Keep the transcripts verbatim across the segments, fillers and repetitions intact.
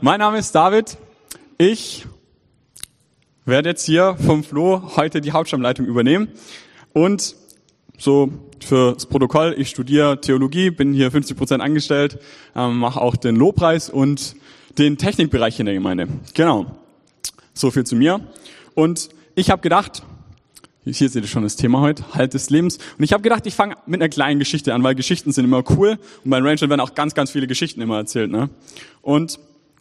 Mein Name ist David. Ich werde jetzt hier vom Flo heute die Hauptstammleitung übernehmen. Und so fürs Protokoll, ich studiere Theologie, bin hier fünfzig Prozent angestellt, ähm, mache auch den Lobpreis und den Technikbereich in der Gemeinde. Genau, so viel zu mir. Und ich habe gedacht, hier seht ihr schon das Thema heute, Halt des Lebens. Und ich habe gedacht, ich fange mit einer kleinen Geschichte an, weil Geschichten sind immer cool. Und bei Rangern werden auch ganz, ganz viele Geschichten immer erzählt. Ne? Und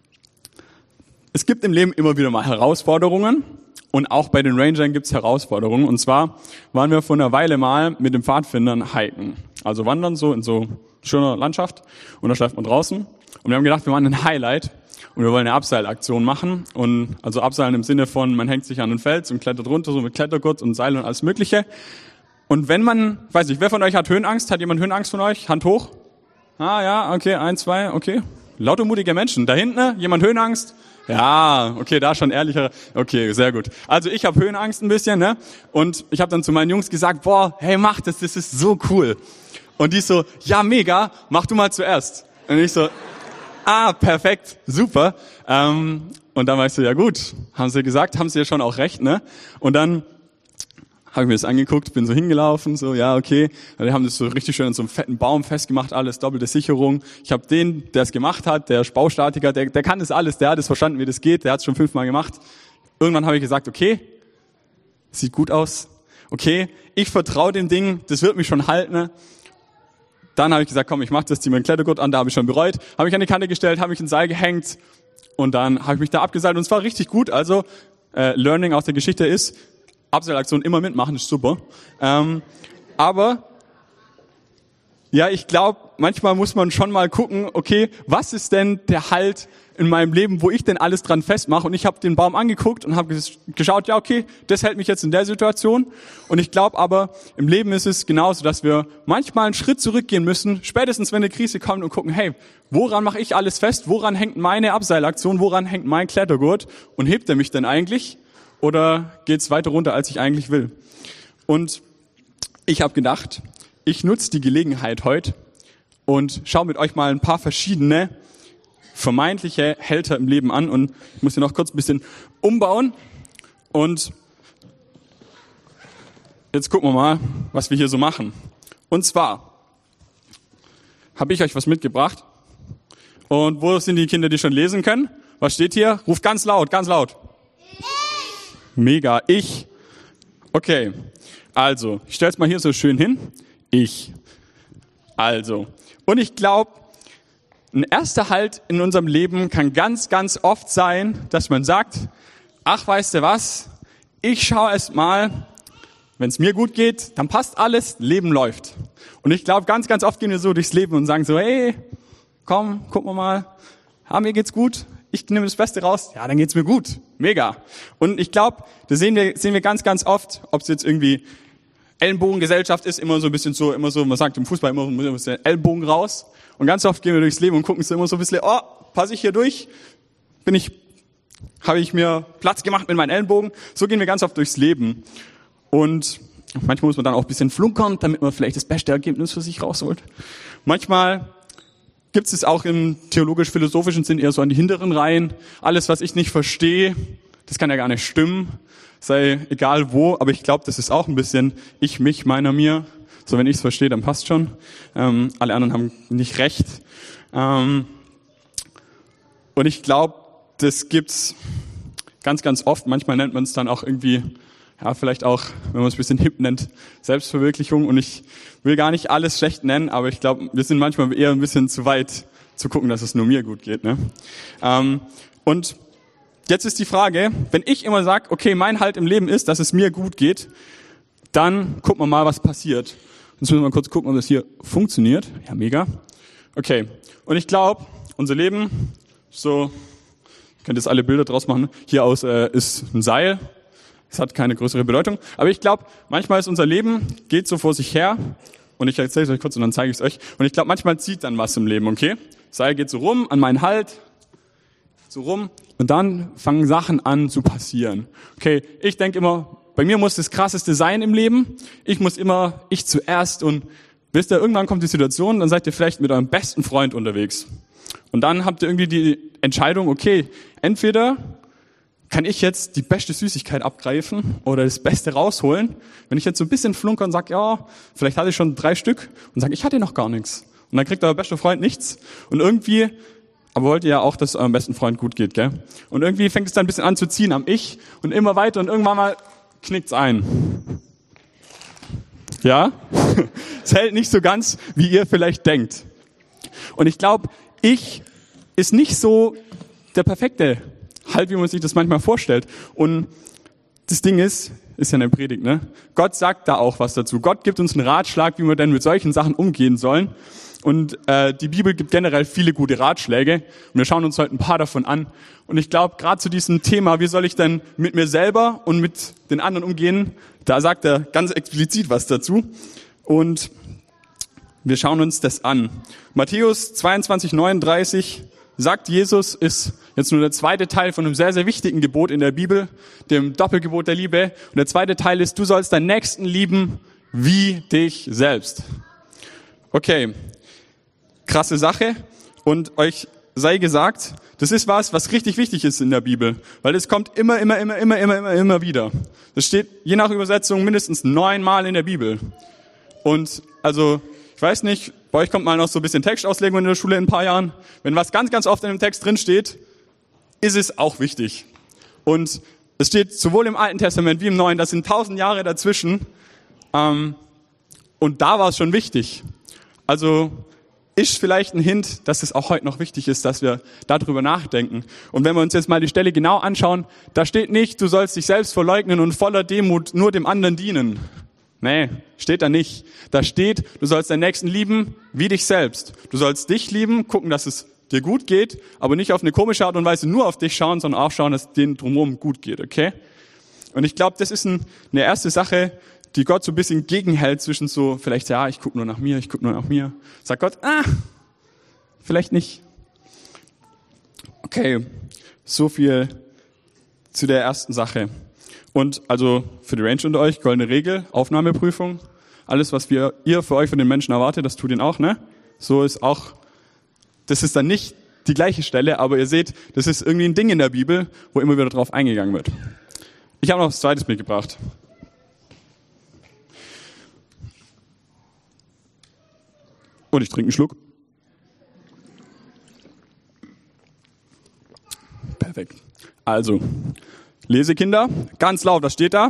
es gibt im Leben immer wieder mal Herausforderungen. Und auch bei den Rangern gibt es Herausforderungen. Und zwar waren wir vor einer Weile mal mit den Pfadfindern hiken. Also wandern so in so schöner Landschaft. Und da schläft man draußen. Und wir haben gedacht, wir machen ein Highlight. Und wir wollen eine Abseilaktion machen. Und also Abseilen im Sinne von, man hängt sich an den Fels und klettert runter, so mit Klettergurt und Seil und alles Mögliche. Und wenn man, weiß nicht, wer von euch hat Höhenangst? Hat jemand Höhenangst von euch? Hand hoch. Ah ja, okay, ein, zwei, okay. Lauter mutige Menschen. Da hinten, jemand Höhenangst? Ja, okay, da schon ehrlicher. Okay, sehr gut. Also ich habe Höhenangst ein bisschen, ne? Und ich habe dann zu meinen Jungs gesagt, boah, hey, mach das, das ist so cool. Und die so, ja, mega, mach du mal zuerst. Und ich so, ah, perfekt, super. Ähm, und dann war ich so, ja gut, haben sie gesagt, haben sie ja schon auch recht, ne? Und dann habe ich mir das angeguckt, bin so hingelaufen, so, ja, okay. Und die haben das so richtig schön an so einem fetten Baum festgemacht, alles doppelte Sicherung. Ich habe den, der es gemacht hat, der Baustatiker, der, der kann das alles, der hat es verstanden, wie das geht, der hat es schon fünfmal gemacht. Irgendwann habe ich gesagt, okay, sieht gut aus, okay, ich vertraue dem Ding, das wird mich schon halten. Dann habe ich gesagt, komm, ich mache das, zieh mir einen Klettergurt an, da habe ich schon bereut. Habe ich an die Kante gestellt, habe ich ein Seil gehängt und dann habe ich mich da abgeseilt und es war richtig gut. Also äh, Learning aus der Geschichte ist, Abseilaktion immer mitmachen, ist super. Ähm, aber ja, ich glaube, manchmal muss man schon mal gucken, okay, was ist denn der Halt in meinem Leben, wo ich denn alles dran festmache? Und ich habe den Baum angeguckt und habe geschaut, ja, okay, das hält mich jetzt in der Situation. Und ich glaube aber, im Leben ist es genauso, dass wir manchmal einen Schritt zurückgehen müssen, spätestens wenn eine Krise kommt und gucken, hey, woran mache ich alles fest? Woran hängt meine Abseilaktion? Woran hängt mein Klettergurt? Und hebt er mich denn eigentlich? Oder geht's weiter runter, als ich eigentlich will? Und ich habe gedacht, ich nutze die Gelegenheit heute und schaue mit euch mal ein paar verschiedene vermeintliche Hälter im Leben an. Und ich muss hier noch kurz ein bisschen umbauen. Und jetzt gucken wir mal, was wir hier so machen. Und zwar habe ich euch was mitgebracht. Und wo sind die Kinder, die schon lesen können? Was steht hier? Ruft ganz laut, ganz laut. Mega, ich. Okay, also, ich stelle es mal hier so schön hin. Ich. Also, und ich glaube, ein erster Halt in unserem Leben kann ganz, ganz oft sein, dass man sagt, ach, weißt du was, ich schaue erst mal, wenn es mir gut geht, dann passt alles, Leben läuft. Und ich glaube, ganz, ganz oft gehen wir so durchs Leben und sagen so, hey, komm, gucken wir mal, ah, mir geht's gut. Ich nehme das Beste raus, ja, dann geht's mir gut. Mega. Und ich glaube, das sehen wir, sehen wir ganz, ganz oft, ob es jetzt irgendwie Ellenbogengesellschaft ist, immer so ein bisschen so, immer so, man sagt im Fußball immer, immer ein bisschen Ellbogen raus. Und ganz oft gehen wir durchs Leben und gucken so immer so ein bisschen, oh, passe ich hier durch? Bin ich, habe ich mir Platz gemacht mit meinen Ellenbogen? So gehen wir ganz oft durchs Leben. Und manchmal muss man dann auch ein bisschen flunkern, damit man vielleicht das beste Ergebnis für sich rausholt. Manchmal gibt es auch im theologisch-philosophischen Sinn eher so an die hinteren Reihen. Alles, was ich nicht verstehe, das kann ja gar nicht stimmen. Sei egal wo, aber ich glaube, das ist auch ein bisschen ich, mich, meiner, mir. So, wenn ich es verstehe, dann passt schon. Ähm, alle anderen haben nicht recht. Ähm, und ich glaube, das gibt's ganz, ganz oft. Manchmal nennt man es dann auch irgendwie, ja, vielleicht auch, wenn man es ein bisschen hip nennt, Selbstverwirklichung. Und ich will gar nicht alles schlecht nennen, aber ich glaube, wir sind manchmal eher ein bisschen zu weit zu gucken, dass es nur mir gut geht. Ne? Ähm, und jetzt ist die Frage, wenn ich immer sage, okay, mein Halt im Leben ist, dass es mir gut geht, dann gucken wir mal, was passiert. Jetzt müssen wir mal kurz gucken, ob das hier funktioniert. Ja, mega. Okay, und ich glaube, unser Leben, so, ihr könnt jetzt alle Bilder draus machen, hier aus äh, ist ein Seil. Es hat keine größere Bedeutung. Aber ich glaube, manchmal ist unser Leben, geht so vor sich her. Und ich erzähle es euch kurz und dann zeige ich es euch. Und ich glaube, manchmal zieht dann was im Leben, okay? Seil geht so rum, an meinen Halt, so rum. Und dann fangen Sachen an zu passieren. Okay, ich denke immer, bei mir muss das Krasseste sein im Leben. Ich muss immer, ich zuerst. Und wisst ihr, irgendwann kommt die Situation, dann seid ihr vielleicht mit eurem besten Freund unterwegs. Und dann habt ihr irgendwie die Entscheidung, okay, entweder kann ich jetzt die beste Süßigkeit abgreifen oder das Beste rausholen. Wenn ich jetzt so ein bisschen flunker und sage, ja, vielleicht hatte ich schon drei Stück und sage, ich hatte noch gar nichts. Und dann kriegt euer bester Freund nichts. Und irgendwie, aber wollt ihr ja auch, dass es eurem besten Freund gut geht, gell? Und irgendwie fängt es dann ein bisschen an zu ziehen am Ich und immer weiter und irgendwann mal knickt's ein. Ja? Es hält nicht so ganz, wie ihr vielleicht denkt. Und ich glaube, ich ist nicht so der perfekte, halt wie man sich das manchmal vorstellt. Und das Ding ist, ist ja eine Predigt, ne? Gott sagt da auch was dazu. Gott gibt uns einen Ratschlag, wie wir denn mit solchen Sachen umgehen sollen. Und äh, die Bibel gibt generell viele gute Ratschläge. Und wir schauen uns heute ein paar davon an. Und ich glaube, gerade zu diesem Thema, wie soll ich denn mit mir selber und mit den anderen umgehen, da sagt er ganz explizit was dazu. Und wir schauen uns das an. Matthäus zweiundzwanzig, neununddreißig sagt Jesus, ist jetzt nur der zweite Teil von einem sehr, sehr wichtigen Gebot in der Bibel, dem Doppelgebot der Liebe. Und der zweite Teil ist, du sollst deinen Nächsten lieben wie dich selbst. Okay, krasse Sache. Und euch sei gesagt, das ist was, was richtig wichtig ist in der Bibel. Weil es kommt immer, immer, immer, immer, immer, immer, immer wieder. Das steht je nach Übersetzung mindestens neunmal in der Bibel. Und also, ich weiß nicht, bei euch kommt mal noch so ein bisschen Textauslegung in der Schule in ein paar Jahren. Wenn was ganz, ganz oft in dem Text drin steht, ist es auch wichtig. Und es steht sowohl im Alten Testament wie im Neuen, das sind tausend Jahre dazwischen. Ähm, und da war es schon wichtig. Also ist vielleicht ein Hint, dass es auch heute noch wichtig ist, dass wir darüber nachdenken. Und wenn wir uns jetzt mal die Stelle genau anschauen, da steht nicht, du sollst dich selbst verleugnen und voller Demut nur dem anderen dienen. Nee, steht da nicht. Da steht, du sollst deinen Nächsten lieben wie dich selbst. Du sollst dich lieben, gucken, dass es dir gut geht, aber nicht auf eine komische Art und Weise nur auf dich schauen, sondern auch schauen, dass es denen drumherum gut geht, okay? Und ich glaube, das ist ein, eine erste Sache, die Gott so ein bisschen gegenhält zwischen so, vielleicht, ja, ich gucke nur nach mir, ich gucke nur nach mir. Sagt Gott, ah, vielleicht nicht. Okay, so viel zu der ersten Sache. Und also für die Range unter euch, goldene Regel, Aufnahmeprüfung. Alles, was wir, ihr für euch von den Menschen erwartet, das tut ihn auch, ne? So ist auch, das ist dann nicht die gleiche Stelle, aber ihr seht, das ist irgendwie ein Ding in der Bibel, wo immer wieder drauf eingegangen wird. Ich habe noch das zweites mitgebracht. Und ich trinke einen Schluck. Perfekt. Also, Lesekinder, ganz laut, was steht da?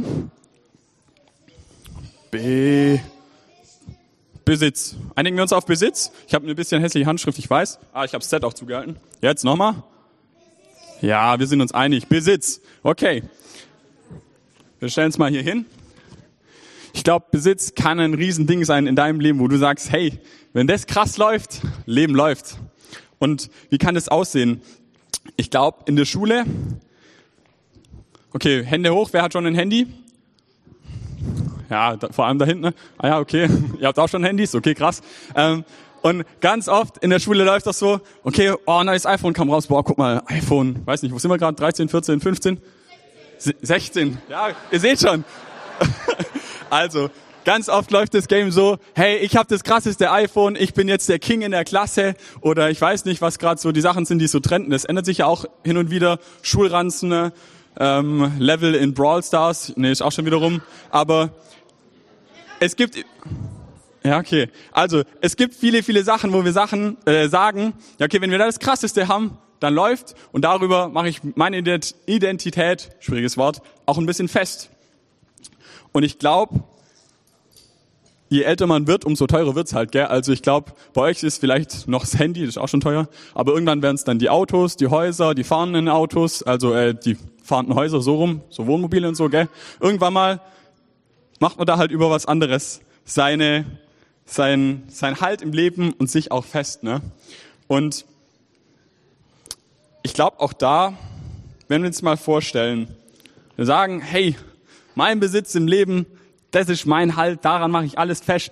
B. Besitz. Einigen wir uns auf Besitz? Ich habe eine bisschen hässliche Handschrift, ich weiß. Ah, ich habe das Z auch zugehalten. Jetzt nochmal. Ja, wir sind uns einig. Besitz. Okay. Wir stellen es mal hier hin. Ich glaube, Besitz kann ein Riesending sein in deinem Leben, wo du sagst, hey, wenn das krass läuft, Leben läuft. Und wie kann das aussehen? Ich glaube, in der Schule, okay, Hände hoch, wer hat schon ein Handy? Ja, da, vor allem da hinten. Ah ja, okay, ihr habt auch schon Handys, okay, krass. Ähm, und ganz oft in der Schule läuft das so, okay, oh, neues iPhone kam raus, boah, guck mal, iPhone, weiß nicht, wo sind wir gerade, dreizehn, vierzehn, fünfzehn? sechzehn, ja, ihr seht schon. Also, ganz oft läuft das Game so, hey, ich habe das krasseste iPhone, ich bin jetzt der King in der Klasse oder ich weiß nicht, was gerade so die Sachen sind, die so trenden. Das ändert sich ja auch hin und wieder. Schulranzen, ähm, Level in Brawl Stars, nee, ist auch schon wieder rum. Aber es gibt, ja okay, also es gibt viele, viele Sachen, wo wir Sachen äh, sagen, ja okay, wenn wir das Krasseste haben, dann läuft und darüber mache ich meine Identität, schwieriges Wort, auch ein bisschen fest. Und ich glaube, je älter man wird, umso teurer wird's halt, gell? Also ich glaube, bei euch ist vielleicht noch das Handy, das ist auch schon teuer, aber irgendwann werden es dann die Autos, die Häuser, die fahrenden Autos, also äh, die fahrenden Häuser so rum, so Wohnmobile und so, gell? Irgendwann mal macht man da halt über was anderes seine, sein, sein Halt im Leben und sich auch fest, ne? Und ich glaube auch da, wenn wir uns mal vorstellen, wir sagen, hey, mein Besitz im Leben, das ist mein Halt, daran mache ich alles fest.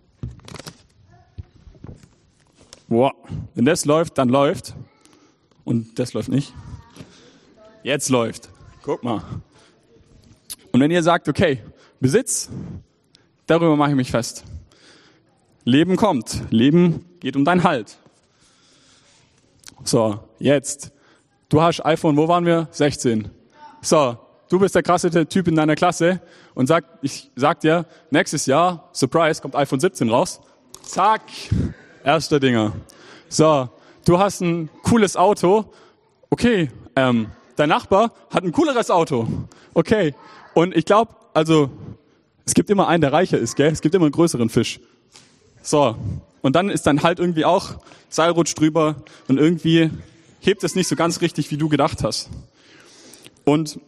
Boah, wenn das läuft, dann läuft. Und das läuft nicht. Jetzt läuft. Guck mal. Und wenn ihr sagt, okay, Besitz, darüber mache ich mich fest. Leben kommt. Leben geht um dein Halt. So, jetzt. Du hast iPhone, wo waren wir? sechzehn. So, du bist der krasseste Typ in deiner Klasse und sag, ich sag dir, nächstes Jahr, Surprise, kommt iPhone siebzehn raus. Zack, erster Dinger. So, du hast ein cooles Auto. Okay, ähm, dein Nachbar hat ein cooleres Auto. Okay, und ich glaube, also, es gibt immer einen, der reicher ist, gell? Es gibt immer einen größeren Fisch. So, und dann ist dann halt irgendwie auch Seilrutsch drüber und irgendwie hebt es nicht so ganz richtig, wie du gedacht hast. Und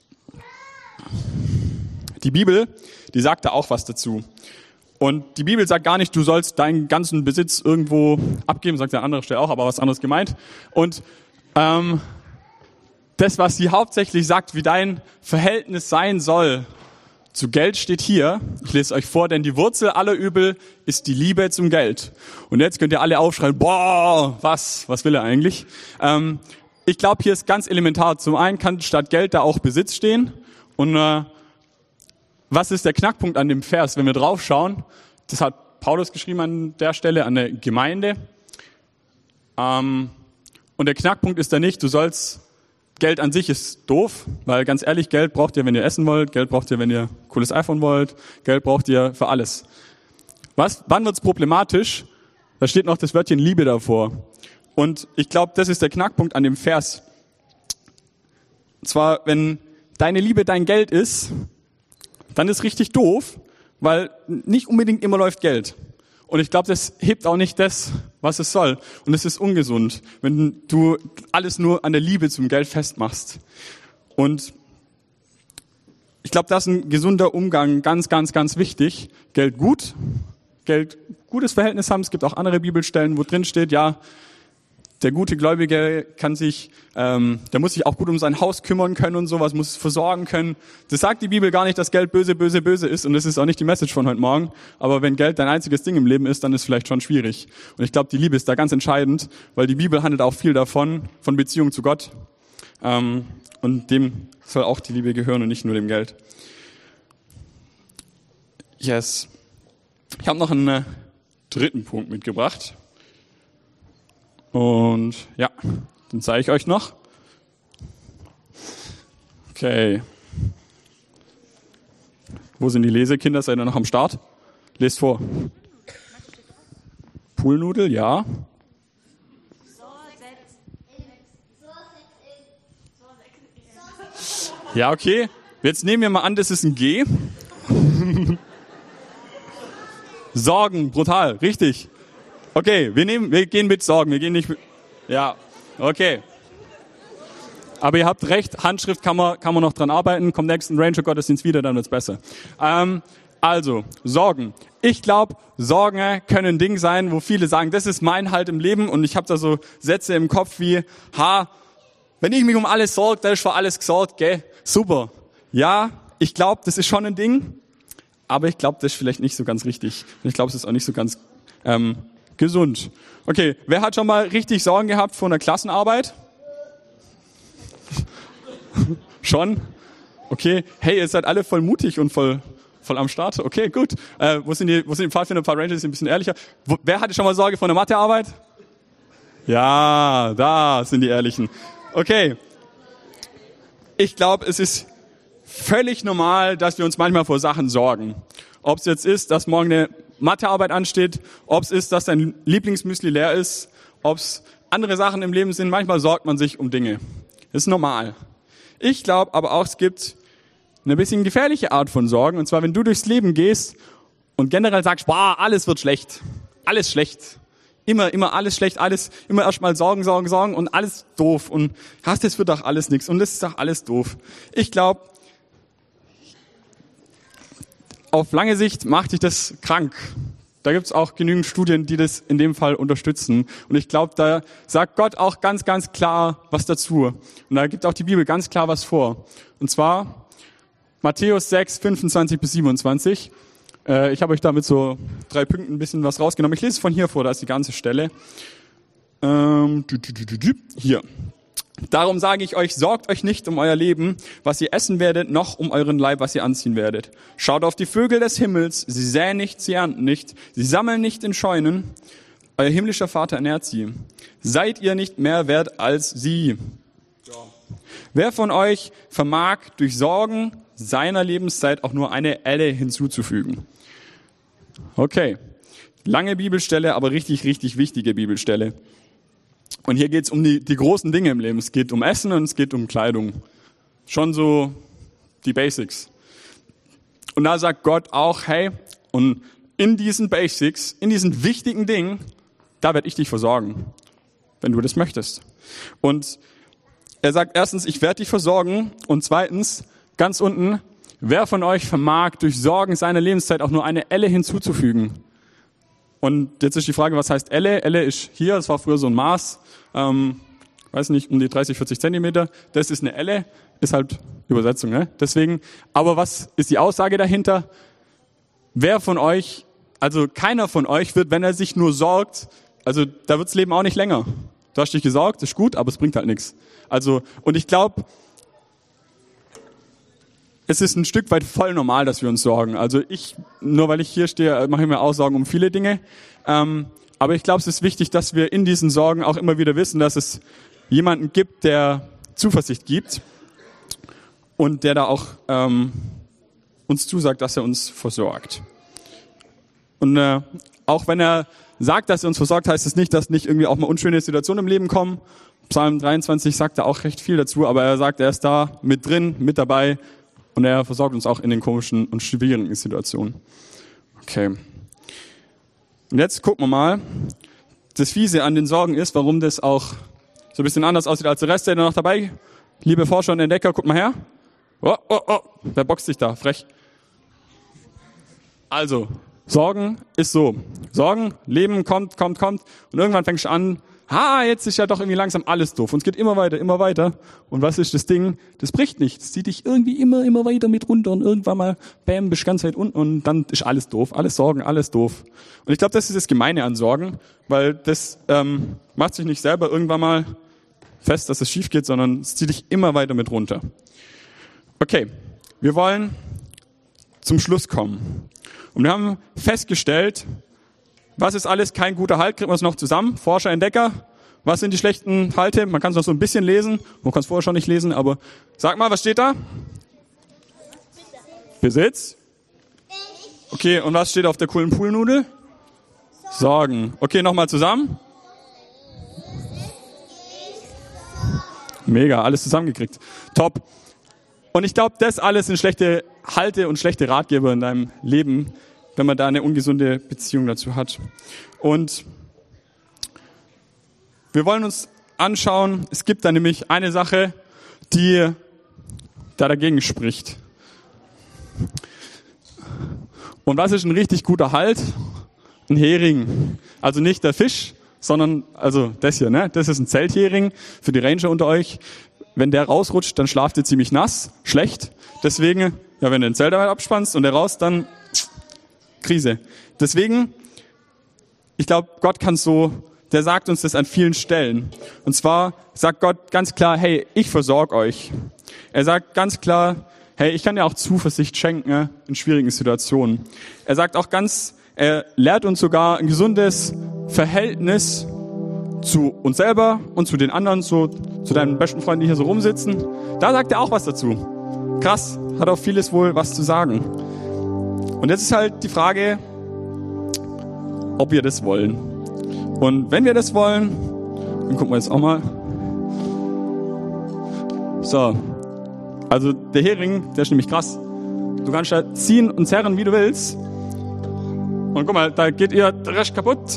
die Bibel, die sagt da auch was dazu. Und die Bibel sagt gar nicht, du sollst deinen ganzen Besitz irgendwo abgeben, sagt an anderer Stelle auch, aber was anderes gemeint. Und ähm, das, was sie hauptsächlich sagt, wie dein Verhältnis sein soll zu Geld, steht hier. Ich lese euch vor, denn die Wurzel aller Übel ist die Liebe zum Geld. Und jetzt könnt ihr alle aufschreien, boah, was, was will er eigentlich? Ähm, ich glaube, hier ist ganz elementar. Zum einen kann statt Geld da auch Besitz stehen. Und äh, was ist der Knackpunkt an dem Vers, wenn wir draufschauen? Das hat Paulus geschrieben an der Stelle, an der Gemeinde. Ähm, und der Knackpunkt ist da nicht, du sollst, Geld an sich ist doof, weil ganz ehrlich, Geld braucht ihr, wenn ihr essen wollt, Geld braucht ihr, wenn ihr ein cooles iPhone wollt, Geld braucht ihr für alles. Was? Wann wird's problematisch? Da steht noch das Wörtchen Liebe davor. Und ich glaube, das ist der Knackpunkt an dem Vers. Und zwar, wenn deine Liebe dein Geld ist, dann ist richtig doof, weil nicht unbedingt immer läuft Geld. Und ich glaube, das hebt auch nicht das, was es soll. Und es ist ungesund, wenn du alles nur an der Liebe zum Geld festmachst. Und ich glaube, das ist ein gesunder Umgang ganz, ganz, ganz wichtig. Geld gut, Geld gutes Verhältnis haben. Es gibt auch andere Bibelstellen, wo drin steht, ja, der gute Gläubige kann sich, ähm, der muss sich auch gut um sein Haus kümmern können und sowas, muss es versorgen können. Das sagt die Bibel gar nicht, dass Geld böse, böse, böse ist, und das ist auch nicht die Message von heute Morgen. Aber wenn Geld dein einziges Ding im Leben ist, dann ist es vielleicht schon schwierig. Und ich glaube, die Liebe ist da ganz entscheidend, weil die Bibel handelt auch viel davon, von Beziehung zu Gott. Ähm, und dem soll auch die Liebe gehören und nicht nur dem Geld. Yes. Ich habe noch einen äh, dritten Punkt mitgebracht. Und ja, den zeige ich euch noch. Okay. Wo sind die Lesekinder? Seid ihr noch am Start? Lest vor. Poolnudel, ja. Ja, okay. Jetzt nehmen wir mal an, das ist ein G. Sorgen, brutal, richtig. Okay, wir nehmen, wir gehen mit Sorgen, wir gehen nicht mit, ja, okay. Aber ihr habt recht, Handschrift kann man, kann man noch dran arbeiten, kommt nächsten Ranger-Gottesdienst wieder, dann wird's besser. Ähm, also, Sorgen. Ich glaube, Sorgen können ein Ding sein, wo viele sagen, das ist mein Halt im Leben, und ich habe da so Sätze im Kopf wie, ha, wenn ich mich um alles sorge, dann ist für alles gesorgt, gell, super. Ja, ich glaube, das ist schon ein Ding, aber ich glaube, das ist vielleicht nicht so ganz richtig. Und ich glaube, es ist auch nicht so ganz ähm, gesund. Okay, wer hat schon mal richtig Sorgen gehabt vor einer Klassenarbeit? Schon? Okay, hey, ihr seid alle voll mutig und voll voll am Start. Okay, gut. Äh, wo sind die, wo sind die Pfadfinder, ein paar Rangers, die sind ein bisschen ehrlicher? Wo, wer hatte schon mal Sorge vor einer Mathearbeit? Ja, da sind die Ehrlichen. Okay. Ich glaube, es ist völlig normal, dass wir uns manchmal vor Sachen sorgen. Ob es jetzt ist, dass morgen eine Mathearbeit ansteht, ob es ist, dass dein Lieblingsmüsli leer ist, ob es andere Sachen im Leben sind. Manchmal sorgt man sich um Dinge. Das ist normal. Ich glaube aber auch, es gibt eine bisschen gefährliche Art von Sorgen. Und zwar, wenn du durchs Leben gehst und generell sagst, boah, alles wird schlecht. Alles schlecht. Immer, immer alles schlecht, alles, immer erstmal Sorgen, Sorgen, Sorgen und alles doof. Und hast, das wird doch alles nichts und das ist doch alles doof. Ich glaube, auf lange Sicht macht dich das krank. Da gibt's auch genügend Studien, die das in dem Fall unterstützen. Und ich glaube, da sagt Gott auch ganz, ganz klar was dazu. Und da gibt auch die Bibel ganz klar was vor. Und zwar Matthäus sechs, fünfundzwanzig bis siebenundzwanzig. Äh, ich habe euch da mit so drei Punkten ein bisschen was rausgenommen. Ich lese es von hier vor, da ist die ganze Stelle. Ähm, hier. Darum sage ich euch, sorgt euch nicht um euer Leben, was ihr essen werdet, noch um euren Leib, was ihr anziehen werdet. Schaut auf die Vögel des Himmels, sie säen nicht, sie ernten nicht, sie sammeln nicht in Scheunen, euer himmlischer Vater ernährt sie. Seid ihr nicht mehr wert als sie? Ja. Wer von euch vermag durch Sorgen seiner Lebenszeit auch nur eine Elle hinzuzufügen? Okay, lange Bibelstelle, aber richtig, richtig wichtige Bibelstelle. Und hier geht es um die, die großen Dinge im Leben. Es geht um Essen und es geht um Kleidung. Schon so die Basics. Und da sagt Gott auch, hey, und in diesen Basics, in diesen wichtigen Dingen, da werde ich dich versorgen, wenn du das möchtest. Und er sagt erstens, ich werde dich versorgen. Und zweitens, ganz unten, wer von euch vermag durch Sorgen seiner Lebenszeit auch nur eine Elle hinzuzufügen? Und jetzt ist die Frage, was heißt Elle? Elle ist hier, das war früher so ein Maß, ähm, weiß nicht, um die dreißig, vierzig Zentimeter. Das ist eine Elle, ist halt Übersetzung, ne? Deswegen, aber was ist die Aussage dahinter? Wer von euch, also keiner von euch wird, wenn er sich nur sorgt, also da wird das Leben auch nicht länger. Du hast dich gesorgt, ist gut, aber es bringt halt nichts. Also, und ich glaube, es ist ein Stück weit voll normal, dass wir uns sorgen. Also ich, nur weil ich hier stehe, mache ich mir auch Sorgen um viele Dinge. Ähm, aber ich glaube, es ist wichtig, dass wir in diesen Sorgen auch immer wieder wissen, dass es jemanden gibt, der Zuversicht gibt und der da auch ähm, uns zusagt, dass er uns versorgt. Und äh, auch wenn er sagt, dass er uns versorgt, heißt es nicht, dass nicht irgendwie auch mal unschöne Situationen im Leben kommen. Psalm dreiundzwanzig sagt da auch recht viel dazu, aber er sagt, er ist da mit drin, mit dabei. Und er versorgt uns auch in den komischen und schwierigen Situationen. Okay. Und jetzt gucken wir mal. Das Fiese an den Sorgen ist, warum das auch so ein bisschen anders aussieht als der Rest, der noch dabei. Liebe Forscher und Entdecker, guck mal her. Oh, oh, oh. Wer boxt sich da? Frech. Also, Sorgen ist so. Sorgen, Leben kommt, kommt, kommt. Und irgendwann fängst du an, ha, jetzt ist ja doch irgendwie langsam alles doof. Und es geht immer weiter, immer weiter. Und was ist das Ding? Das bricht nicht. Das zieht dich irgendwie immer, immer weiter mit runter. Und irgendwann mal, bam, bist du ganz weit unten. Und dann ist alles doof. Alles Sorgen, alles doof. Und ich glaube, das ist das Gemeine an Sorgen. Weil das ähm, macht sich nicht selber irgendwann mal fest, dass es schief geht, sondern es zieht dich immer weiter mit runter. Okay, wir wollen zum Schluss kommen. Und wir haben festgestellt, was ist alles kein guter Halt? Kriegen wir es noch zusammen? Forscher, Entdecker. Was sind die schlechten Halte? Man kann es noch so ein bisschen lesen. Man kann es vorher schon nicht lesen, aber sag mal, was steht da? Besitz. Okay, und was steht auf der coolen Poolnudel? Sorgen. Okay, nochmal zusammen. Mega, alles zusammengekriegt. Top. Und ich glaube, das alles sind schlechte Halte und schlechte Ratgeber in deinem Leben, wenn man da eine ungesunde Beziehung dazu hat. Und wir wollen uns anschauen, es gibt da nämlich eine Sache, die da dagegen spricht. Und was ist ein richtig guter Halt? Ein Hering. Also nicht der Fisch, sondern, also das hier, ne? Das ist ein Zelthering für die Ranger unter euch. Wenn der rausrutscht, dann schlaft ihr ziemlich nass, schlecht. Deswegen, ja, wenn du den Zelt dabei abspannst und der raus, dann Krise. Deswegen, ich glaube, Gott kann so, der sagt uns das an vielen Stellen. Und zwar sagt Gott ganz klar, hey, ich versorge euch. Er sagt ganz klar, hey, ich kann dir auch Zuversicht schenken in schwierigen Situationen. Er sagt auch ganz, er lehrt uns sogar ein gesundes Verhältnis zu uns selber und zu den anderen, so, zu deinen besten Freunden, die hier so rumsitzen. Da sagt er auch was dazu. Krass, hat auch vieles wohl was zu sagen. Und jetzt ist halt die Frage, ob wir das wollen. Und wenn wir das wollen, dann gucken wir jetzt auch mal. So, also der Hering, der ist nämlich krass. Du kannst da ziehen und zerren, wie du willst. Und guck mal, da geht ihr der Rest kaputt.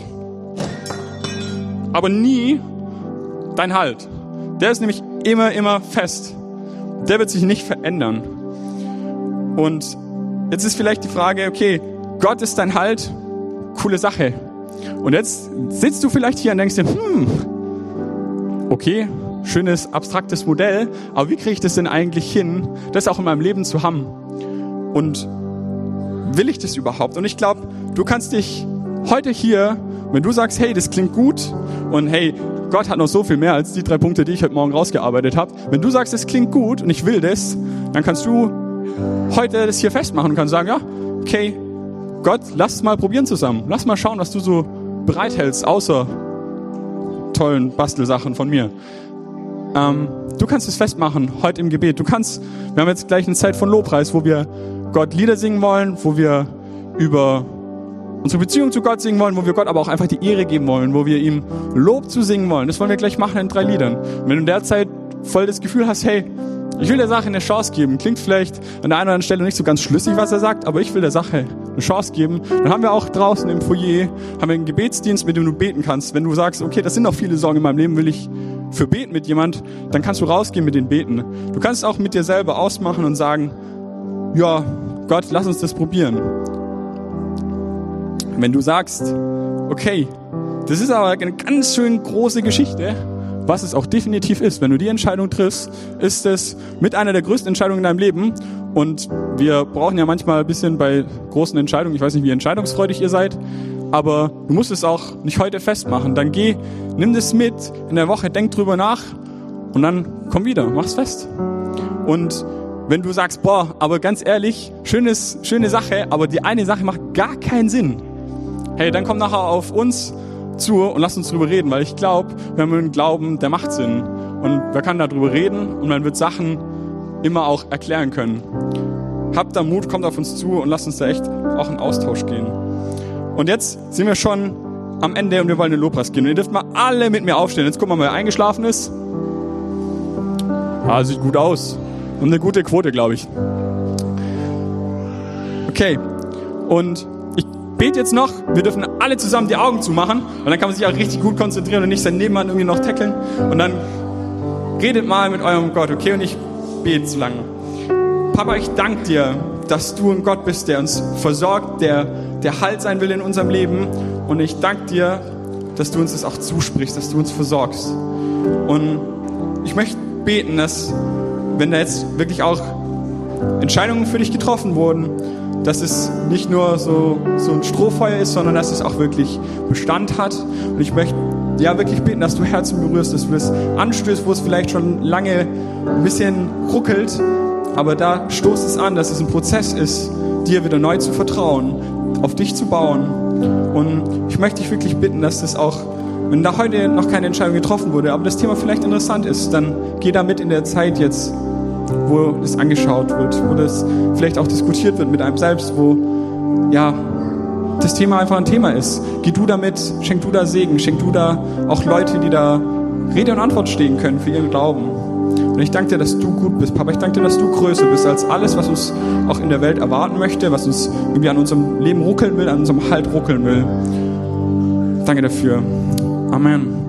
Aber nie dein Halt. Der ist nämlich immer, immer fest. Der wird sich nicht verändern. Und jetzt ist vielleicht die Frage, okay, Gott ist dein Halt, coole Sache. Und jetzt sitzt du vielleicht hier und denkst dir, hm, okay, schönes, abstraktes Modell, aber wie kriege ich das denn eigentlich hin, das auch in meinem Leben zu haben? Und will ich das überhaupt? Und ich glaube, du kannst dich heute hier, wenn du sagst, hey, das klingt gut und hey, Gott hat noch so viel mehr als die drei Punkte, die ich heute Morgen rausgearbeitet habe. Wenn du sagst, das klingt gut und ich will das, dann kannst du heute das hier festmachen und kannst sagen, ja, okay, Gott, lass es mal probieren zusammen. Lass mal schauen, was du so bereithältst, außer tollen Bastelsachen von mir. Ähm, du kannst es festmachen, heute im Gebet. Du kannst, wir haben jetzt gleich eine Zeit von Lobpreis, wo wir Gott Lieder singen wollen, wo wir über unsere Beziehung zu Gott singen wollen, wo wir Gott aber auch einfach die Ehre geben wollen, wo wir ihm Lob zu singen wollen. Das wollen wir gleich machen in drei Liedern. Wenn du in der Zeit voll das Gefühl hast, hey, ich will der Sache eine Chance geben, klingt vielleicht an der einen oder anderen Stelle nicht so ganz schlüssig, was er sagt, aber ich will der Sache eine Chance geben, dann haben wir auch draußen im Foyer, haben wir einen Gebetsdienst, mit dem du beten kannst. Wenn du sagst, okay, das sind noch viele Sorgen in meinem Leben, will ich für beten mit jemand, dann kannst du rausgehen mit den Beten. Du kannst es auch mit dir selber ausmachen und sagen, ja, Gott, lass uns das probieren. Wenn du sagst, okay, das ist aber eine ganz schön große Geschichte, was es auch definitiv ist, wenn du die Entscheidung triffst, ist es mit einer der größten Entscheidungen in deinem Leben. Und wir brauchen ja manchmal ein bisschen bei großen Entscheidungen, ich weiß nicht, wie entscheidungsfreudig ihr seid, aber du musst es auch nicht heute festmachen. Dann geh, nimm das mit in der Woche, denk drüber nach und dann komm wieder, mach's fest. Und wenn du sagst, boah, aber ganz ehrlich, schönes, schöne Sache, aber die eine Sache macht gar keinen Sinn, hey, dann komm nachher auf uns zu und lass uns drüber reden, weil ich glaube, wir haben einen Glauben, der macht Sinn. Und wir können darüber reden und man wird Sachen immer auch erklären können. Habt da Mut, kommt auf uns zu und lasst uns da echt auch in Austausch gehen. Und jetzt sind wir schon am Ende und wir wollen in den Lobpreis gehen. Und ihr dürft mal alle mit mir aufstehen. Jetzt gucken wir mal, wer eingeschlafen ist. Ah, sieht gut aus. Und eine gute Quote, glaube ich. Okay. Und bet jetzt noch, wir dürfen alle zusammen die Augen zumachen und dann kann man sich auch richtig gut konzentrieren und nicht seinen Nebenmann irgendwie noch tackeln und dann redet mal mit eurem Gott, okay, und ich bete so lange. Papa, ich danke dir, dass du ein Gott bist, der uns versorgt, der, der Halt sein will in unserem Leben und ich danke dir, dass du uns das auch zusprichst, dass du uns versorgst. Und ich möchte beten, dass, wenn da jetzt wirklich auch Entscheidungen für dich getroffen wurden, dass es nicht nur so, so ein Strohfeuer ist, sondern dass es auch wirklich Bestand hat. Und ich möchte ja wirklich beten, dass du Herzen berührst, dass du das anstößt, wo es vielleicht schon lange ein bisschen ruckelt. Aber da stoßt es an, dass es ein Prozess ist, dir wieder neu zu vertrauen, auf dich zu bauen. Und ich möchte dich wirklich bitten, dass das auch, wenn da heute noch keine Entscheidung getroffen wurde, aber das Thema vielleicht interessant ist, dann geh da mit in der Zeit jetzt, wo das angeschaut wird, wo das vielleicht auch diskutiert wird mit einem selbst, wo ja das Thema einfach ein Thema ist. Geh du damit, schenk du da Segen, schenk du da auch Leute, die da Rede und Antwort stehen können für ihren Glauben. Und ich danke dir, dass du gut bist, Papa. Ich danke dir, dass du größer bist als alles, was uns auch in der Welt erwarten möchte, was uns irgendwie an unserem Leben ruckeln will, an unserem Halt ruckeln will. Danke dafür. Amen.